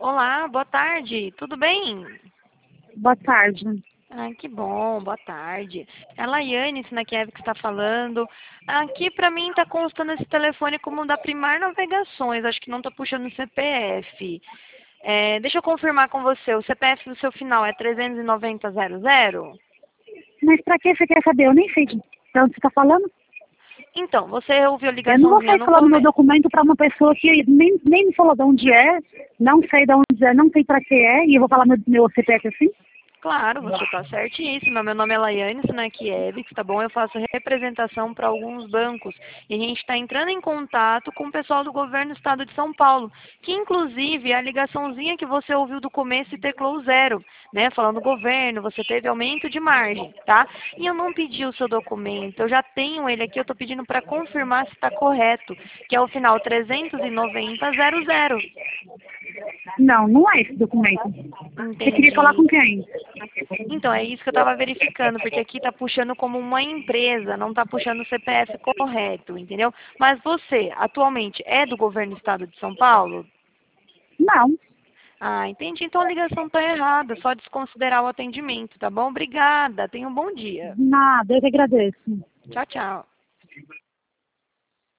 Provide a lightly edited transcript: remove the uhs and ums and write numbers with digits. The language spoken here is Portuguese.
Olá, boa tarde, tudo bem? Boa tarde. Ah, que bom, boa tarde. É a Laiane Sinakiev que está falando. Aqui para mim está constando esse telefone como da Primar Navegações, acho que não está puxando o CPF. Deixa eu confirmar com você, o CPF do seu final é 39000? Mas pra que você quer saber? Eu nem sei de onde você está falando. Então, você ouviu a Eu não vou ligaçãozinha sair no falando meu começo. documento para uma pessoa que nem me falou de onde é, não sei de onde é, não sei para que é, e eu vou falar meu CPF assim? Claro, você está certíssima. Meu nome é Laiane Sinakievic, tá bom? Eu faço representação para alguns bancos e a gente está entrando em contato com o pessoal do governo do estado de São Paulo, que inclusive a ligaçãozinha que você ouviu do começo e teclou zero, né? Falando governo, você teve aumento de margem, tá? E eu não pedi o seu documento, eu já tenho ele aqui, eu estou pedindo para confirmar se está correto, que é o final 39000. Não, não é esse documento. Você queria falar Entendi. com quem? Então, é isso que eu estava verificando, porque aqui está puxando como uma empresa, não está puxando o CPF correto, entendeu? Mas você, atualmente, é do governo do estado de São Paulo? Não, Ah, entendi. Então a ligação está errada, só desconsiderar o atendimento, tá bom? Obrigada, tenha um bom dia. nada, eu que agradeço. Tchau, tchau.